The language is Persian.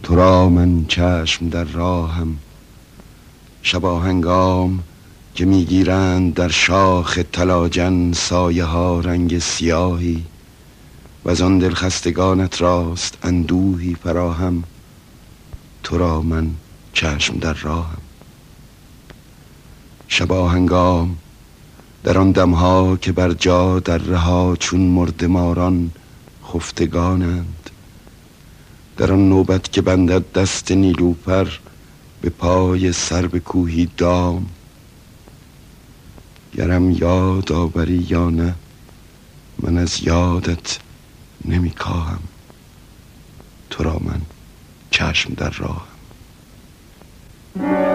تو را من چشم در راهم. شبا هنگام که میگیرند در شاخ طلاجن سایه ها رنگ سیاهی و از آن دلخستگانت راست اندوهی فراهم. تو را من چشم در راهم. شبا هنگام در آن دمها که بر جا در رها چون مردماران خفتگانند، در آن نوبت که بندد دست نیلوفر به پای سرو کوهی دام، گرم یاد آوری یا نه من از یادت نمی کاهم. تو را من چشم در راهم.